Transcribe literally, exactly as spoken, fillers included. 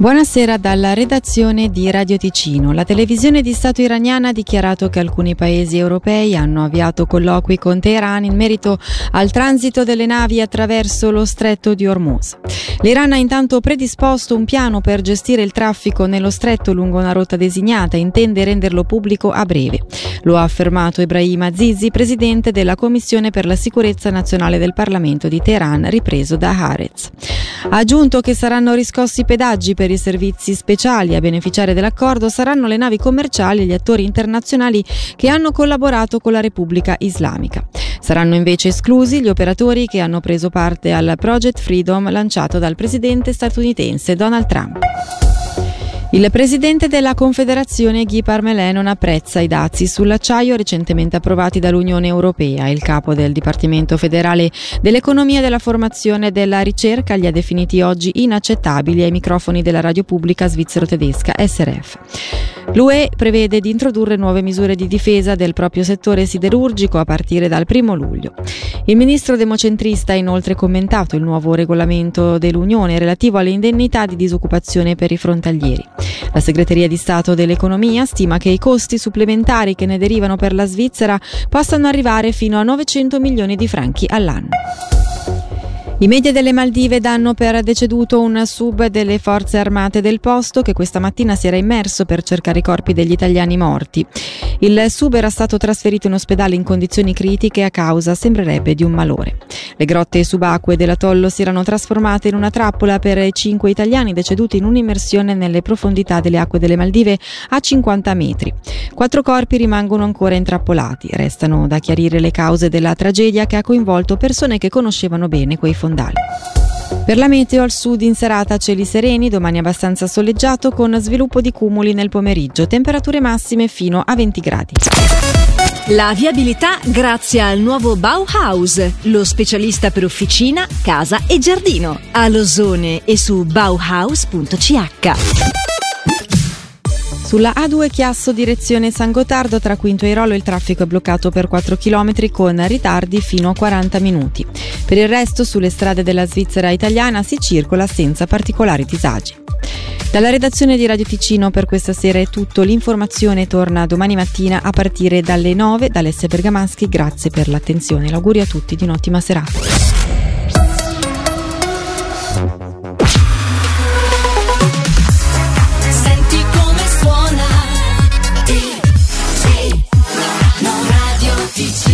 Buonasera dalla redazione di Radio Ticino. La televisione di Stato iraniana ha dichiarato che alcuni paesi europei hanno avviato colloqui con Teheran in merito al transito delle navi attraverso lo stretto di Hormuz. L'Iran ha intanto predisposto un piano per gestire il traffico nello stretto lungo una rotta designata e intende renderlo pubblico a breve. Lo ha affermato Ebrahim Azizi, presidente della Commissione per la sicurezza nazionale del Parlamento di Teheran, ripreso da Haaretz. Ha aggiunto che saranno riscossi pedaggi per i servizi speciali. A beneficiare dell'accordo saranno le navi commerciali e gli attori internazionali che hanno collaborato con la Repubblica Islamica. Saranno invece esclusi gli operatori che hanno preso parte al Project Freedom lanciato dal presidente statunitense Donald Trump. Il presidente della Confederazione Guy Parmelin non apprezza i dazi sull'acciaio recentemente approvati dall'Unione Europea. Il capo del Dipartimento federale dell'economia e della formazione e della ricerca li ha definiti oggi inaccettabili ai microfoni della radio pubblica svizzero-tedesca S R F. L'U E prevede di introdurre nuove misure di difesa del proprio settore siderurgico a partire dal primo luglio. Il ministro democentrista ha inoltre commentato il nuovo regolamento dell'Unione relativo alle indennità di disoccupazione per i frontalieri. La Segreteria di Stato dell'Economia stima che i costi supplementari che ne derivano per la Svizzera possano arrivare fino a novecento milioni di franchi all'anno. I media delle Maldive danno per deceduto un sub delle forze armate del posto che questa mattina si era immerso per cercare i corpi degli italiani morti. Il sub era stato trasferito in ospedale in condizioni critiche a causa, sembrerebbe, di un malore. Le grotte subacquee dell'atollo si erano trasformate in una trappola per i cinque italiani deceduti in un'immersione nelle profondità delle acque delle Maldive a cinquanta metri. Quattro corpi rimangono ancora intrappolati. Restano da chiarire le cause della tragedia che ha coinvolto persone che conoscevano bene quei fondali. Per la meteo, al sud in serata cieli sereni, domani abbastanza soleggiato con sviluppo di cumuli nel pomeriggio, temperature massime fino a venti gradi. La viabilità grazie al nuovo Bauhaus, lo specialista per officina, casa e giardino, a Losone e su bauhaus punto c h. Sulla A due Chiasso direzione San Gottardo tra Quinto e Rolo il traffico è bloccato per quattro chilometri con ritardi fino a quaranta minuti. Per il resto sulle strade della Svizzera italiana si circola senza particolari disagi. Dalla redazione di Radio Ticino per questa sera è tutto. L'informazione torna domani mattina a partire dalle nove dall'S Bergamaschi. Grazie per l'attenzione. L'augurio a tutti di un'ottima serata. Ticino.